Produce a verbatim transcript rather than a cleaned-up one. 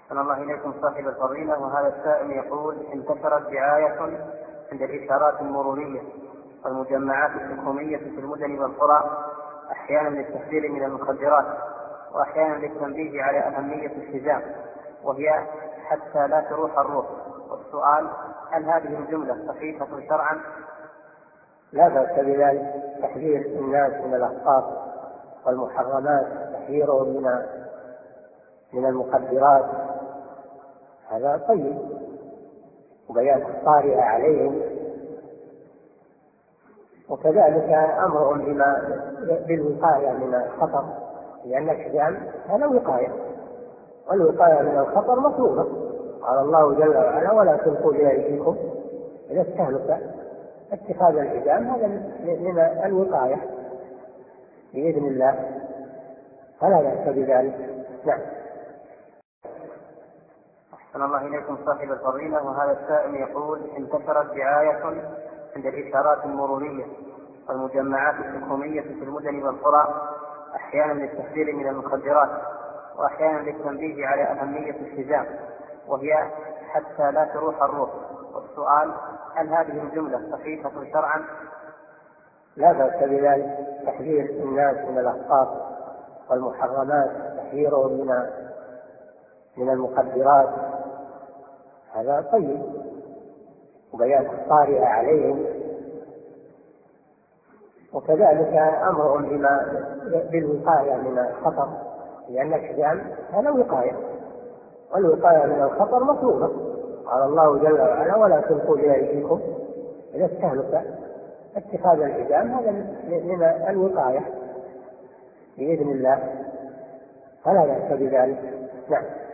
أحسن الله إليكم صاحب الفضيلة. وهذا السائل يقول: انتشرت دعاية عند الإشارات المرورية والمجمعات الحكومية في المدن والقرى أحيانا للتحذير من المخدرات وأحيانا للتنبيه على أهمية الحزام، وهي حتى لا تروح الروح. والسؤال: هل هذه الجملة صحيحة شرعا؟ لا بأس بذلك، تحذير الناس من الأخطار والمحرمات، تحذيرهم من من المخدرات، هذا طيب، وبيان أخطارها عليهم، وكذلك أمرهم بما بالوقاية من الخطر، لأن الحزام هذا وقاية، والوقاية من الخطر مطلوبة. قال الله جل وعلا: ولا تلقوا بأيديكم إلى التهلكة. اتخاذ الحزام هذا من الوقاية بإذن الله، فلا بأس بذلك. نعم. أحسن الله إليكم صاحب الفضيلة. وهذا السائل يقول: انتشرت دعاية عند الإشارات المرورية والمجمعات الحكومية في المدن والقرى أحيانا للتحذير من المخدرات وأحيانا للتنبيه على أهمية الحزام، وهي حتى لا تروح الروح. والسؤال: هل هذه الجملة صحيحة شرعا؟ لا بأس بذلك، تحذير الناس من الأخطار والمحرمات، تحذيرهم من من المخدرات، هذا طيب، وبيان أخطارها عليهم، وكذلك أمرهم بما بالوقاية من الخطر، لأن الحزام هذا وقاية، والوقاية من الخطر مطلوبة. قال الله جل وعلا: ولا تلقوا بأيديكم إلى التهلكة. اتخاذ الحزام هذا من الوقاية بإذن الله، فلا بأس بذلك. نعم.